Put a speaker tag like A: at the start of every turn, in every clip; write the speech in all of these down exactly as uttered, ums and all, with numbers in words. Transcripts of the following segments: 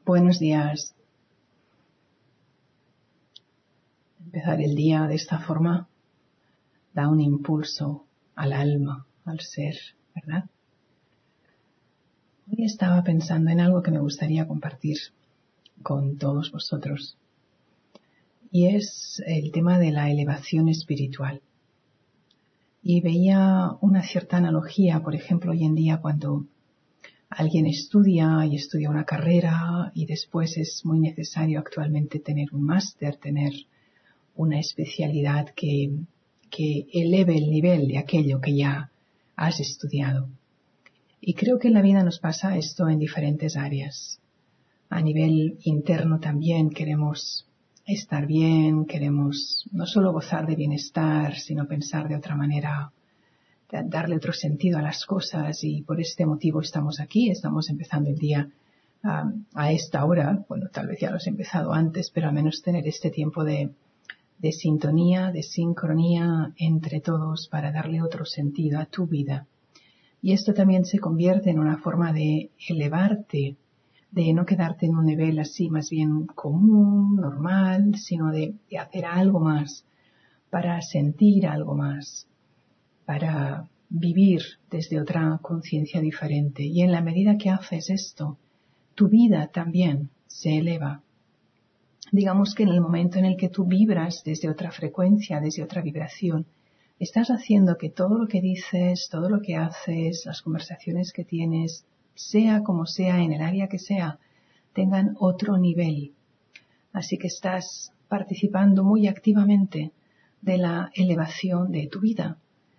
A: Buenos días. Empezar el día de esta forma da un impulso al alma, al ser, ¿verdad? Hoy estaba pensando en algo que me gustaría compartir con todos vosotros, y es el tema de la elevación espiritual. Y veía una cierta analogía, por ejemplo, hoy en día cuando alguien estudia y estudia una carrera y después es muy necesario actualmente tener un máster, tener una especialidad que, que eleve el nivel de aquello que ya has estudiado. Y creo que en la vida nos pasa esto en diferentes áreas. A nivel interno también queremos estar bien, queremos no solo gozar de bienestar, sino pensar de otra manera, darle otro sentido a las cosas, y por este motivo estamos aquí, estamos empezando el día a, a esta hora. Bueno, tal vez ya lo has empezado antes, pero al menos tener este tiempo de, de sintonía, de sincronía entre todos para darle otro sentido a tu vida. Y esto también se convierte en una forma de elevarte, de no quedarte en un nivel así más bien común, normal, sino de, de hacer algo más, para sentir algo más, para vivir desde otra conciencia diferente. Y en la medida que haces esto, tu vida también se eleva. Digamos que en el momento en el que tú vibras desde otra frecuencia, desde otra vibración, estás haciendo que todo lo que dices, todo lo que haces, las conversaciones que tienes, sea como sea, en el área que sea, tengan otro nivel. Así que estás participando muy activamente de la elevación de tu vida.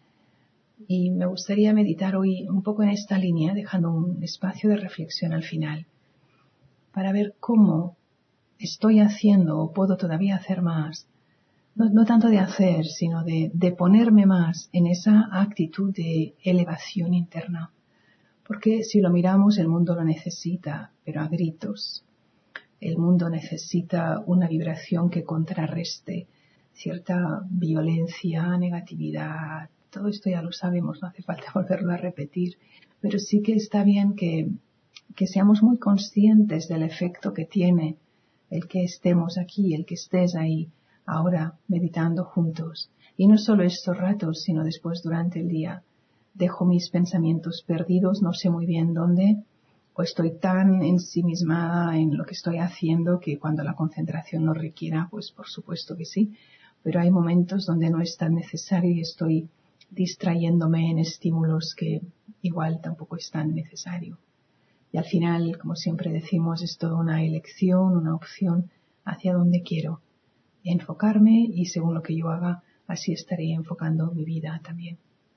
A: Y me gustaría meditar hoy un poco en esta línea, dejando un espacio de reflexión al final, para ver cómo estoy haciendo o puedo todavía hacer más. No, no tanto de hacer, sino de, de ponerme más en esa actitud de elevación interna. Porque si lo miramos, el mundo lo necesita, pero a gritos. El mundo necesita una vibración que contrarreste cierta violencia, negatividad. Todo esto ya lo sabemos, no hace falta volverlo a repetir. Pero sí que está bien que, que seamos muy conscientes del efecto que tiene el que estemos aquí, el que estés ahí, ahora meditando juntos. Y no solo estos ratos, sino después durante el día. Dejo mis pensamientos perdidos, no sé muy bien dónde, o estoy tan ensimismada en lo que estoy haciendo que cuando la concentración lo requiera, pues por supuesto que sí. Pero hay momentos donde no es tan necesario y estoy distrayéndome en estímulos que igual tampoco es tan necesario. Y al final, como siempre decimos, es toda una elección, una opción hacia donde quiero enfocarme, y según lo que yo haga, así estaré enfocando mi vida también.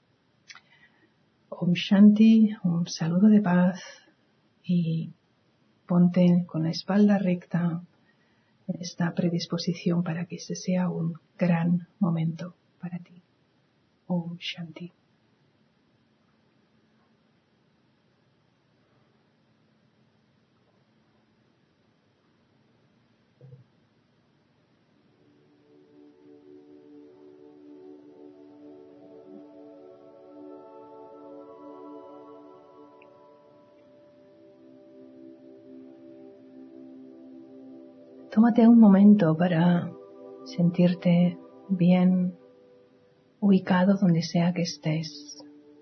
A: Om Shanti, un saludo de paz, y ponte con la espalda recta en esta predisposición para que este sea un gran momento para ti. Om Shanti. Tómate un momento para sentirte bien ubicado donde sea que estés.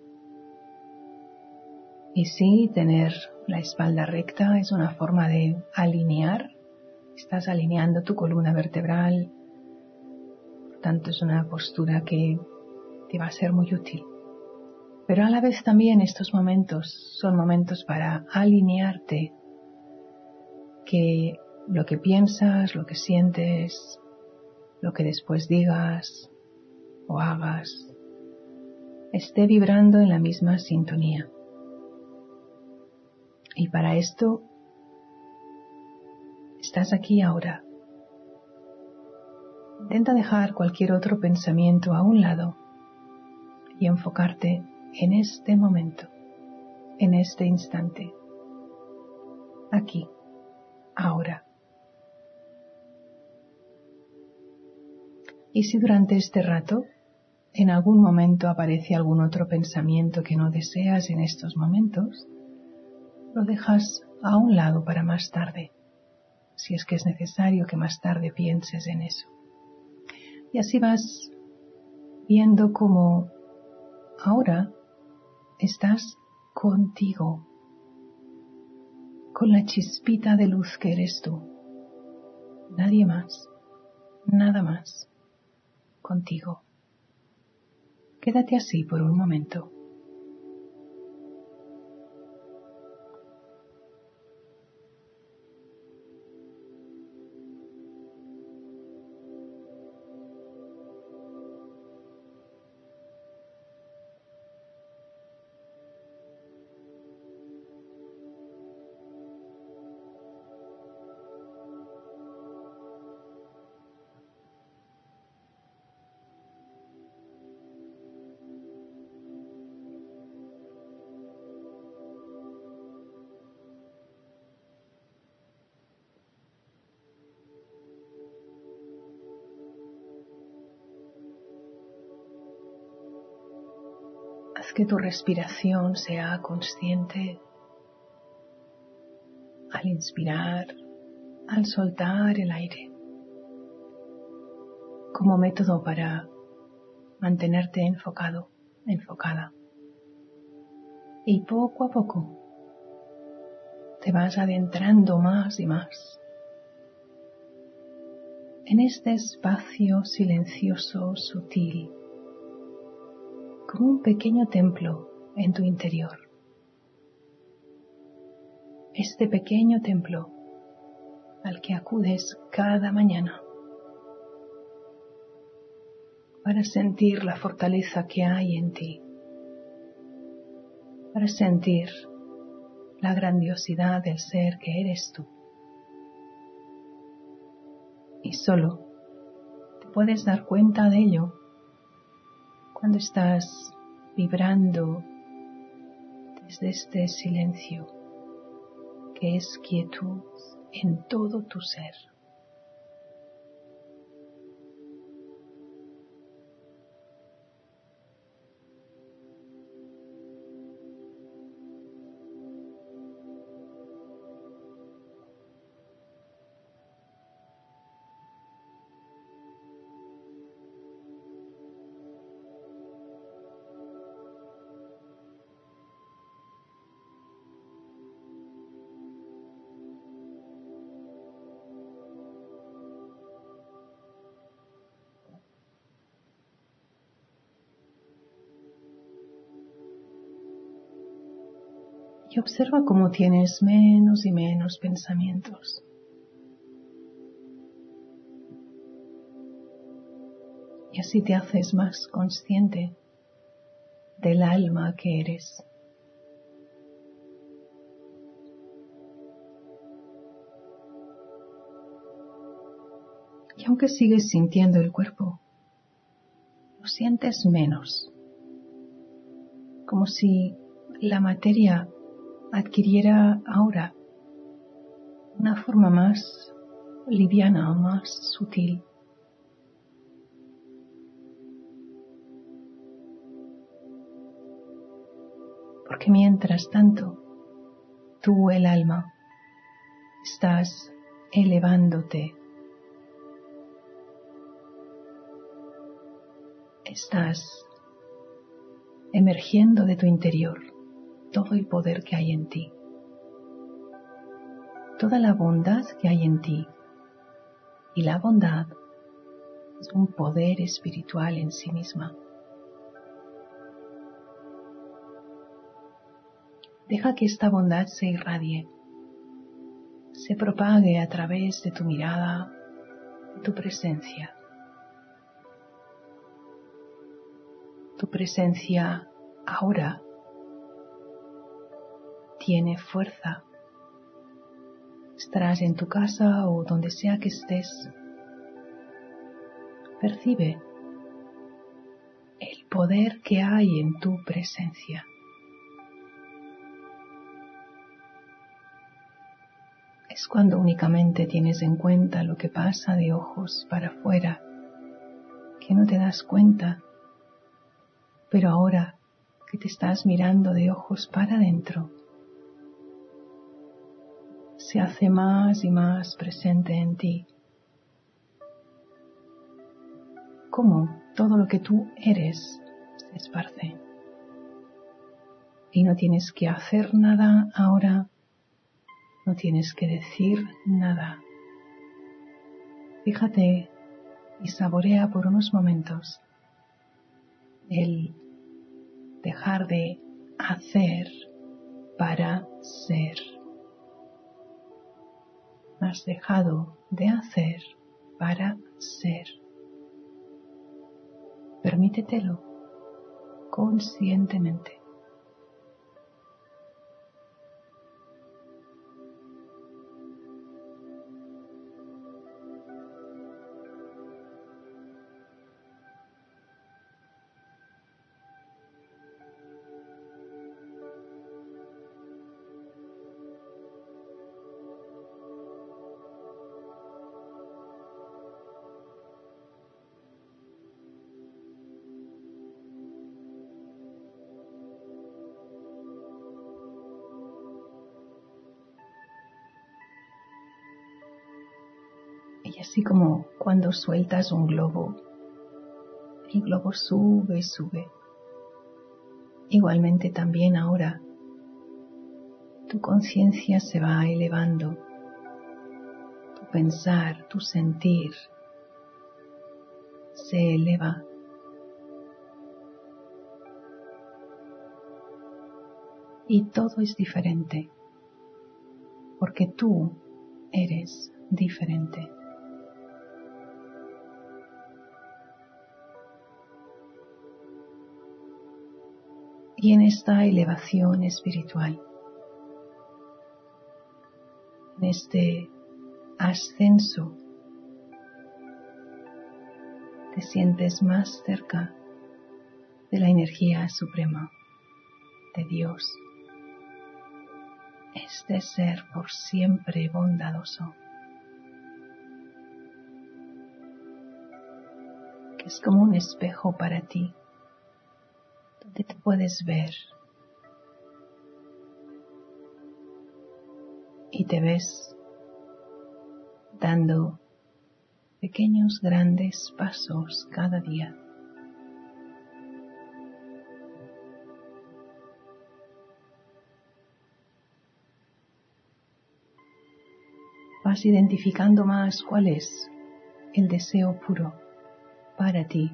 A: Y sí, tener la espalda recta es una forma de alinear. Estás alineando tu columna vertebral. Por tanto, es una postura que te va a ser muy útil. Pero a la vez también estos momentos son momentos para alinearte, que lo que piensas, lo que sientes, lo que después digas o hagas, esté vibrando en la misma sintonía. Y para esto, estás aquí ahora. Intenta dejar cualquier otro pensamiento a un lado y enfocarte en este momento, en este instante, aquí, ahora. Y si durante este rato, en algún momento aparece algún otro pensamiento que no deseas en estos momentos, lo dejas a un lado para más tarde. si es que es necesario que más tarde pienses en eso. Y así vas viendo cómo ahora estás contigo, con la chispita de luz que eres tú. Nadie más, nada más, contigo. Quédate así por un momento. Haz que tu respiración sea consciente al inspirar, al soltar el aire, como método para mantenerte enfocado, enfocada. Y poco a poco te vas adentrando más y más en este espacio silencioso, sutil, como un pequeño templo en tu interior. Este pequeño templo al que acudes cada mañana para sentir la fortaleza que hay en ti, para sentir la grandiosidad del ser que eres tú. Y solo te puedes dar cuenta de ello cuando estás vibrando desde este silencio que es quietud en todo tu ser. Y observa cómo tienes menos y menos pensamientos. Y así te haces más consciente del alma que eres. Y aunque sigues sintiendo el cuerpo, lo sientes menos, como si la materia adquiriera ahora una forma más liviana, más sutil. Porque mientras tanto, tú, el alma, estás elevándote, estás emergiendo de tu interior todo el poder que hay en ti, toda la bondad que hay en ti. Y la bondad es un poder espiritual en sí misma. Deja que esta bondad se irradie, se propague a través de tu mirada, de tu presencia. Tu presencia ahora tiene fuerza. Estarás en tu casa o donde sea que estés. Percibe el poder que hay en tu presencia. Es cuando únicamente tienes en cuenta lo que pasa de ojos para afuera, que no te das cuenta. Pero ahora que te estás mirando de ojos para adentro, se hace más y más presente en ti. Cómo todo lo que tú eres se esparce. Y no tienes que hacer nada ahora, no tienes que decir nada. Fíjate y saborea por unos momentos el dejar de hacer para ser. Has dejado de hacer para ser. Permítetelo conscientemente. Y así como cuando sueltas un globo, el globo sube y sube. Igualmente también ahora tu conciencia se va elevando, tu pensar, tu sentir se eleva. Y todo es diferente, porque tú eres diferente. Y en esta elevación espiritual, en este ascenso, te sientes más cerca de la energía suprema, de Dios, este ser por siempre bondadoso, que es como un espejo para ti, donde te puedes ver y te ves dando pequeños grandes pasos cada día. Vas identificando más cuál es el deseo puro para ti.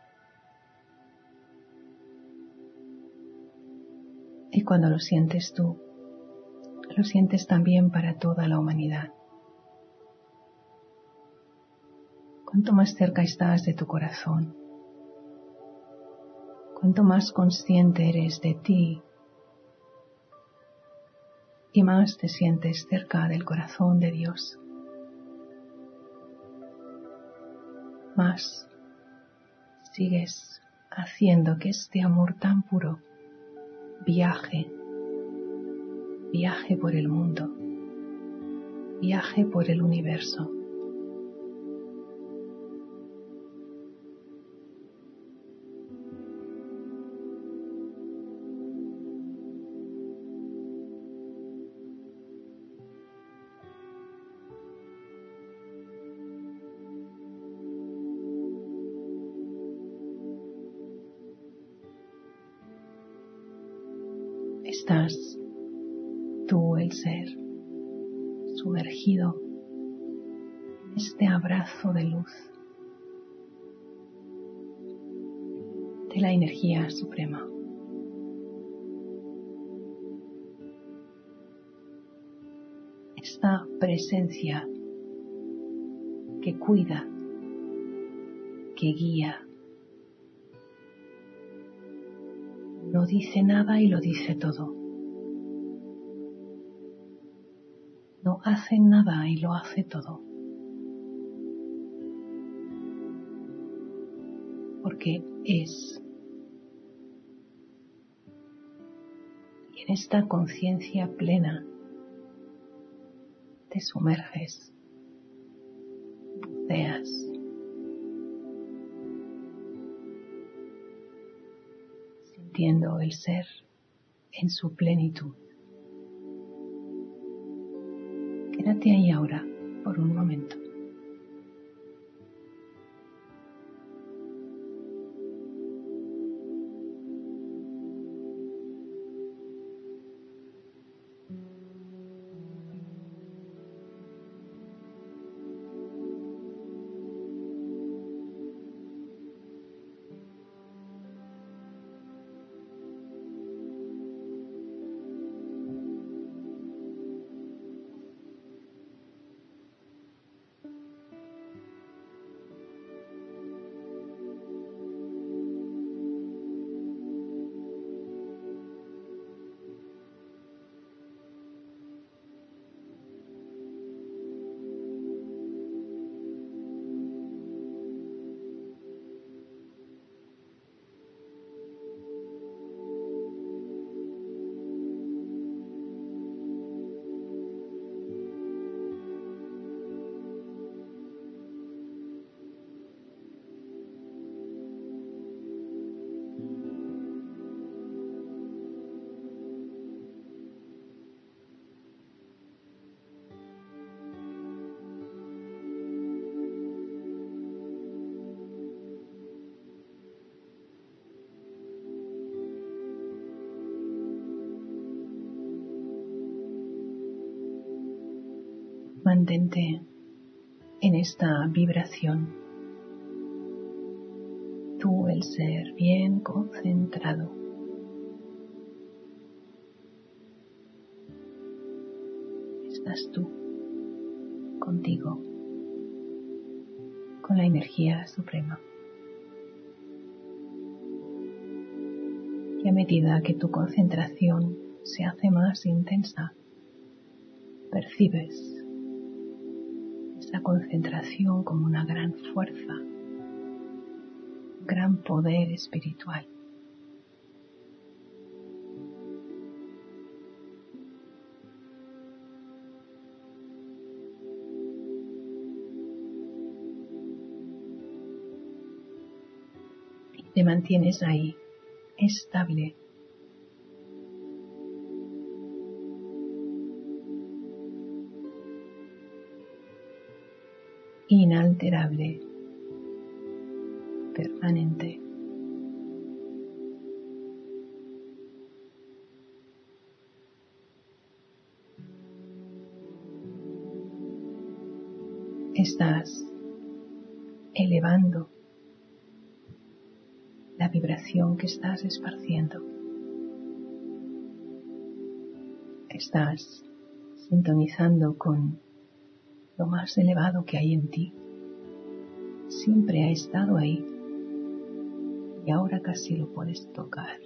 A: Y cuando lo sientes tú, lo sientes también para toda la humanidad. Cuanto más cerca estás de tu corazón, cuanto más consciente eres de ti y más te sientes cerca del corazón de Dios, más sigues haciendo que este amor tan puro viaje, viaje por el mundo, viaje por el universo. Estás tú, el ser, sumergido en este abrazo de luz de la energía suprema. Esta presencia que cuida, que guía, no dice nada y lo dice todo. No hace nada y lo hace todo. Porque es. Y en esta conciencia plena te sumerges, buceas, sintiendo el ser en su plenitud. Quédate ahí ahora por un momento. Mantente en esta vibración, tú el ser bien concentrado. Estás tú contigo, con la energía suprema. Y a medida que tu concentración se hace más intensa, percibes esa concentración como una gran fuerza, un gran poder espiritual. Y te mantienes ahí, estable. Inalterable, permanente. Estás elevando la vibración que estás esparciendo. Estás sintonizando con lo más elevado que hay en ti. Siempre ha estado ahí y ahora casi lo puedes tocar.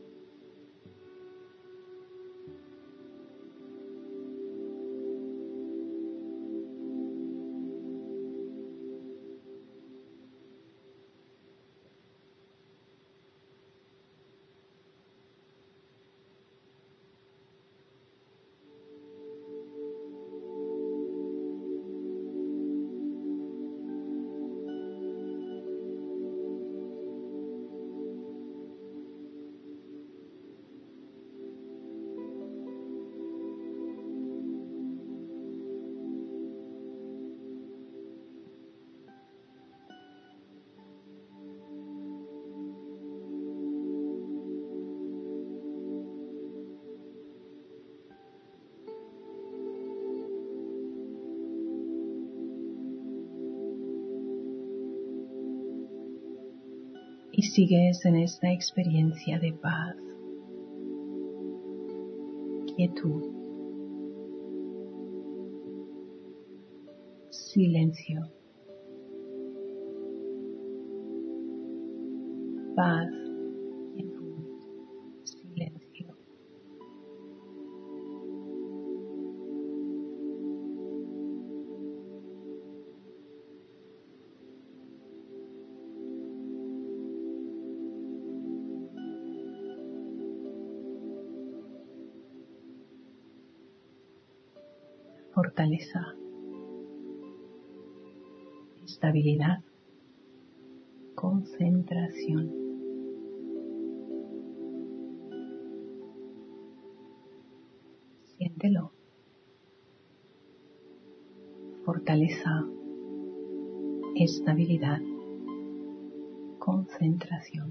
A: Y sigues en esta experiencia de paz, quietud, silencio, paz, quietud, silencio. Fortaleza, estabilidad, concentración. Siéntelo. fortaleza, estabilidad, concentración.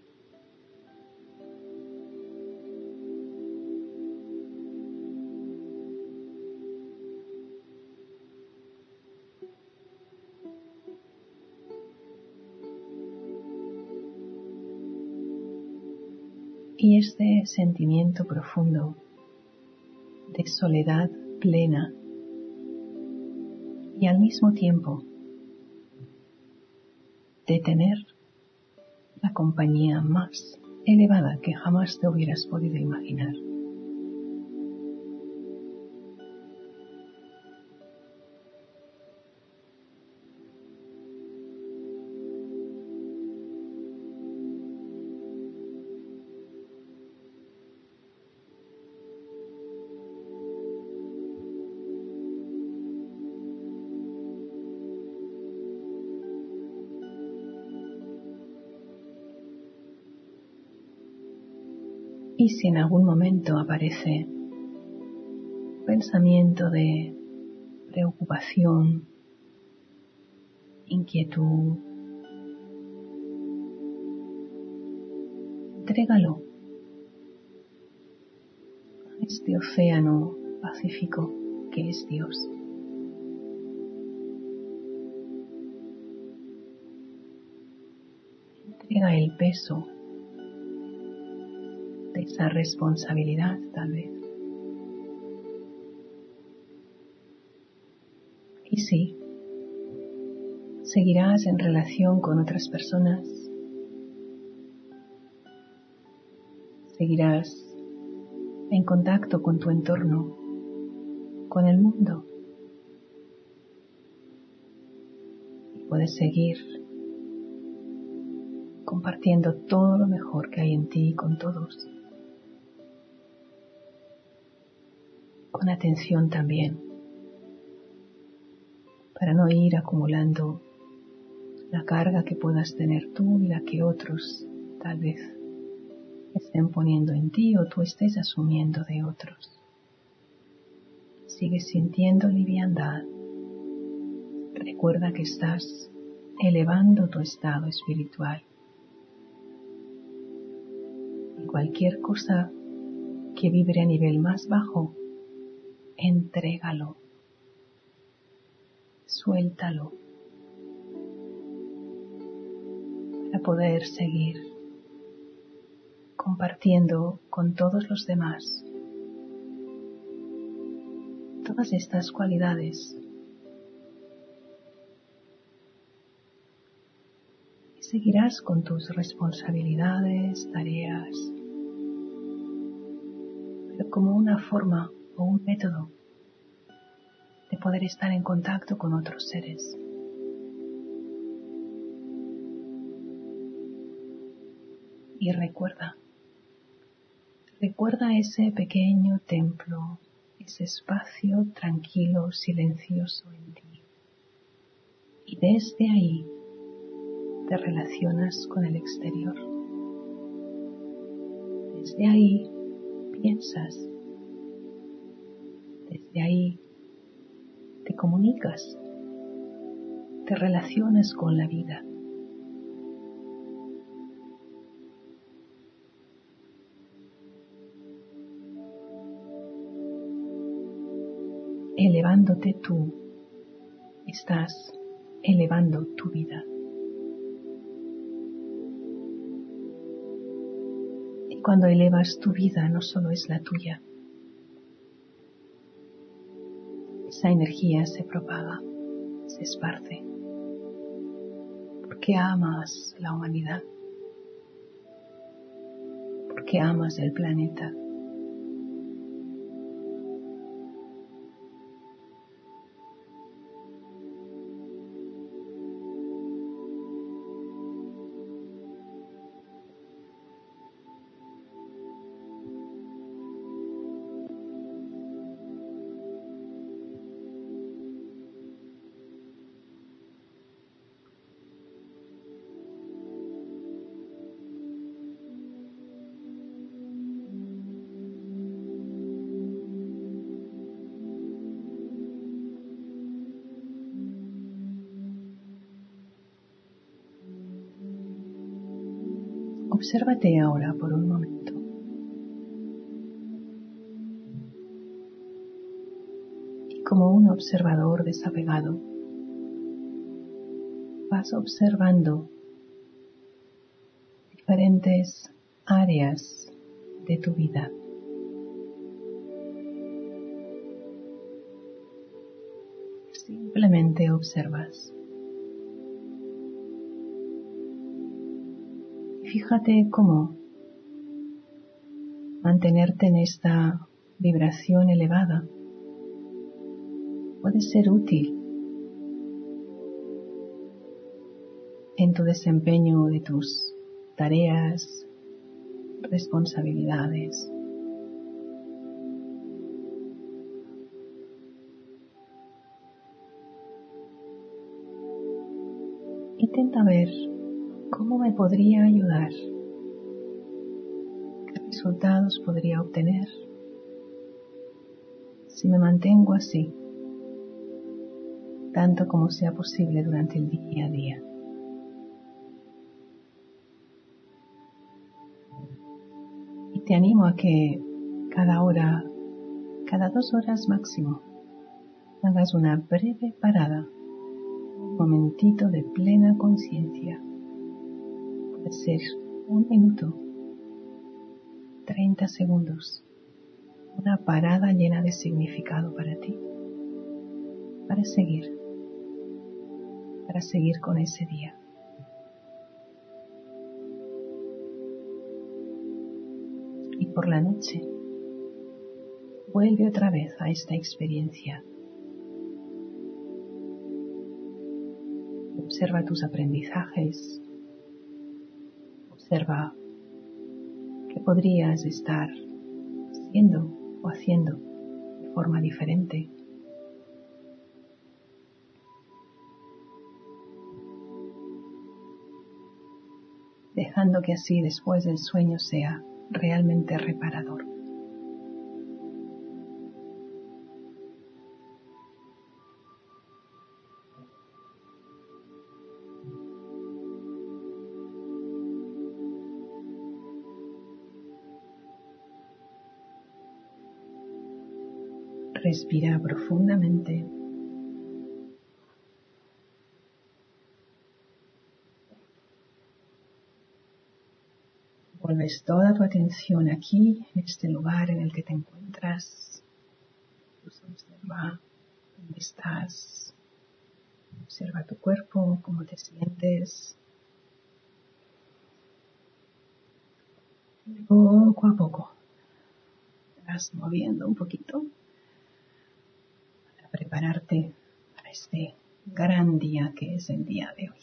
A: Y este sentimiento profundo de soledad plena y al mismo tiempo de tener la compañía más elevada que jamás te hubieras podido imaginar. Y si en algún momento aparece un pensamiento de preocupación, inquietud, entrégalo a este océano pacífico que es Dios. Entrega el peso de esa responsabilidad, tal vez. Y sí, seguirás en relación con otras personas, seguirás en contacto con tu entorno, con el mundo, y puedes seguir compartiendo todo lo mejor que hay en ti con todos. Con atención también, para no ir acumulando la carga que puedas tener tú y la que otros tal vez estén poniendo en ti o tú estés asumiendo de otros. Sigues sintiendo liviandad. Recuerda que estás elevando tu estado espiritual. Y cualquier cosa que vibre a nivel más bajo, entrégalo, suéltalo, para poder seguir compartiendo con todos los demás todas estas cualidades. Y seguirás con tus responsabilidades, tareas, pero como una forma o un método de poder estar en contacto con otros seres. Y recuerda, recuerda ese pequeño templo, ese espacio tranquilo, silencioso en ti. Y desde ahí te relacionas con el exterior. Desde ahí piensas. Desde ahí te comunicas. Te relacionas con la vida. Elevándote tú, estás elevando tu vida. Y cuando elevas tu vida, no solo es la tuya. Esa energía se propaga, se esparce, porque amas la humanidad, porque amas el planeta. Obsérvate ahora por un momento. Y como un observador desapegado, vas observando diferentes áreas de tu vida. Simplemente observas. Y fíjate cómo mantenerte en esta vibración elevada puede ser útil en tu desempeño de tus tareas, responsabilidades. Intenta ver cómo me podría ayudar, qué resultados podría obtener si me mantengo así, tanto como sea posible durante el día a día. Y te animo a que cada hora, cada dos horas máximo, hagas una breve parada, un momentito de plena conciencia. Puede ser un minuto, treinta segundos, una parada llena de significado para ti, para seguir, para seguir con ese día. Y por la noche, vuelve otra vez a esta experiencia. Observa tus aprendizajes, observa qué podrías estar haciendo o haciendo de forma diferente. Dejando que así después del sueño sea realmente reparador. Respira profundamente. Vuelves toda tu atención aquí, en este lugar en el que te encuentras. Pues observa dónde estás. Observa tu cuerpo, cómo te sientes. Y poco a poco te vas moviendo un poquito para prepararte para este gran día que es el día de hoy.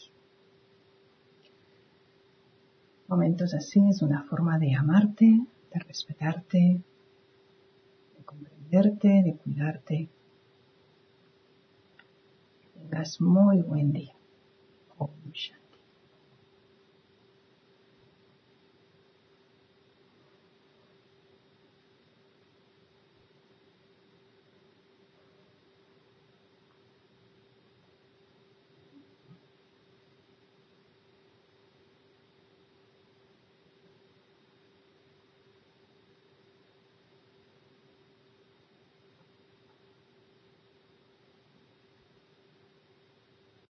A: Momentos así es una forma de amarte, de respetarte, de comprenderte, de cuidarte. Que tengas muy buen día. Om Shanti.